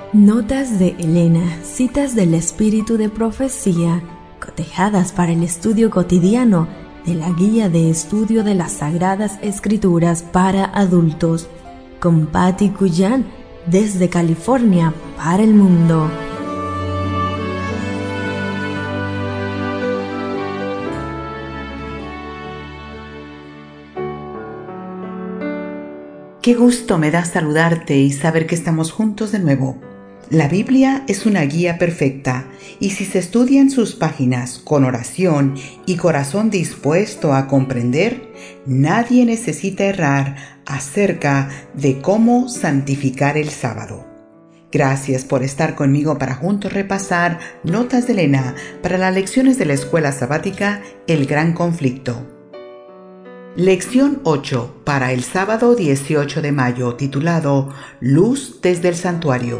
Notas de Elena, citas del espíritu de profecía, cotejadas para el estudio cotidiano de la Guía de Estudio de las Sagradas Escrituras para Adultos, con Patti Cuyán, desde California para el mundo. Qué gusto me da saludarte y saber que estamos juntos de nuevo. La Biblia es una guía perfecta y si se estudian sus páginas con oración y corazón dispuesto a comprender, nadie necesita errar acerca de cómo santificar el sábado. Gracias por estar conmigo para juntos repasar Notas de Elena para las lecciones de la Escuela Sabática El Gran Conflicto. Lección 8 para el sábado 18 de mayo, titulado Luz desde el Santuario.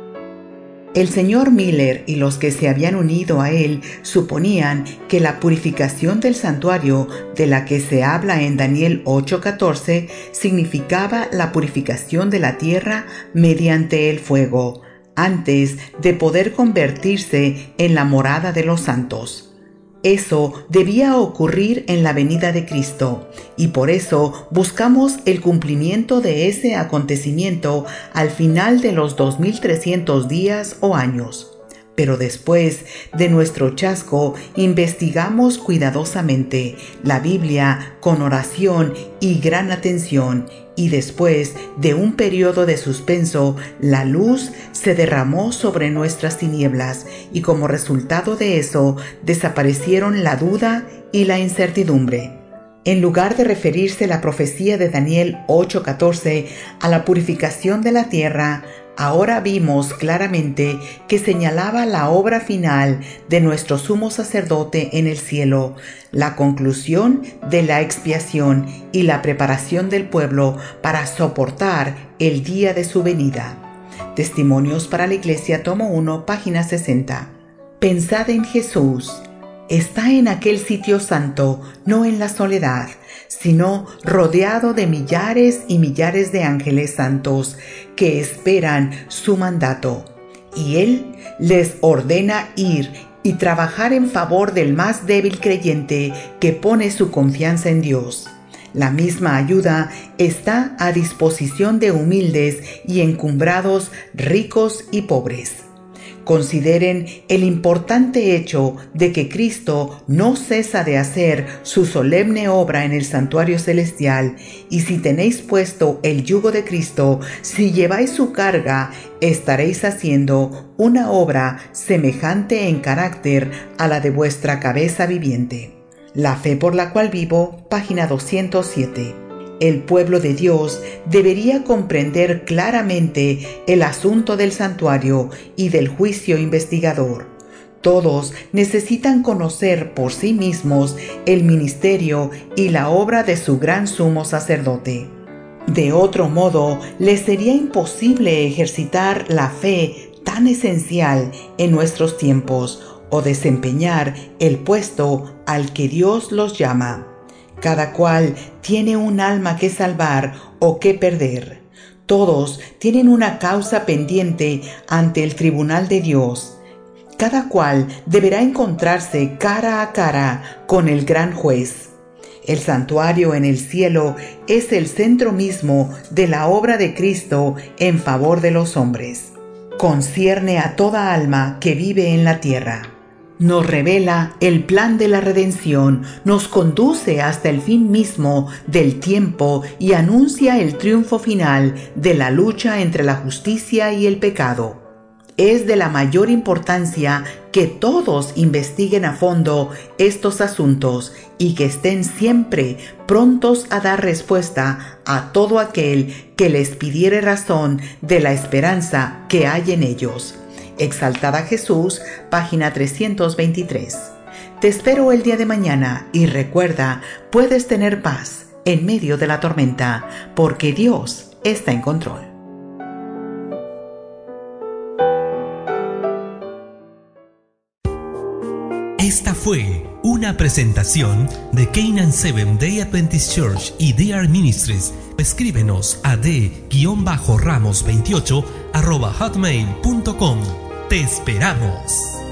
El señor Miller y los que se habían unido a él suponían que la purificación del santuario de la que se habla en Daniel 8:14 significaba la purificación de la tierra mediante el fuego, antes de poder convertirse en la morada de los santos. Eso debía ocurrir en la venida de Cristo, y por eso buscamos el cumplimiento de ese acontecimiento al final de los 2300 días o años. Pero después de nuestro chasco, investigamos cuidadosamente la Biblia con oración y gran atención, y después de un periodo de suspenso, la luz se derramó sobre nuestras tinieblas, y como resultado de eso, desaparecieron la duda y la incertidumbre. En lugar de referirse la profecía de Daniel 8:14 a la purificación de la tierra, ahora vimos claramente que señalaba la obra final de nuestro sumo sacerdote en el cielo, la conclusión de la expiación y la preparación del pueblo para soportar el día de su venida. Testimonios para la Iglesia, tomo 1, página 60. Pensad en Jesús. Está en aquel sitio santo, no en la soledad, sino rodeado de millares y millares de ángeles santos que esperan su mandato. Y Él les ordena ir y trabajar en favor del más débil creyente que pone su confianza en Dios. La misma ayuda está a disposición de humildes y encumbrados, ricos y pobres. Consideren el importante hecho de que Cristo no cesa de hacer su solemne obra en el santuario celestial, y si tenéis puesto el yugo de Cristo, si lleváis su carga, estaréis haciendo una obra semejante en carácter a la de vuestra cabeza viviente. La fe por la cual vivo, página 207. El pueblo de Dios debería comprender claramente el asunto del santuario y del juicio investigador. Todos necesitan conocer por sí mismos el ministerio y la obra de su gran sumo sacerdote. De otro modo, les sería imposible ejercitar la fe tan esencial en nuestros tiempos o desempeñar el puesto al que Dios los llama. Cada cual tiene un alma que salvar o que perder. Todos tienen una causa pendiente ante el tribunal de Dios. Cada cual deberá encontrarse cara a cara con el gran juez. El santuario en el cielo es el centro mismo de la obra de Cristo en favor de los hombres. Concierne a toda alma que vive en la tierra. Nos revela el plan de la redención, nos conduce hasta el fin mismo del tiempo y anuncia el triunfo final de la lucha entre la justicia y el pecado. Es de la mayor importancia que todos investiguen a fondo estos asuntos y que estén siempre prontos a dar respuesta a todo aquel que les pidiere razón de la esperanza que hay en ellos. Exaltad a Jesús, página 323. Te espero el día de mañana y recuerda, puedes tener paz en medio de la tormenta, porque Dios está en control. Esta fue una presentación de Canaan Seventh Day Adventist Church y DR Ministries. Escríbenos a d-ramos28 @hotmail.com. ¡Te esperamos!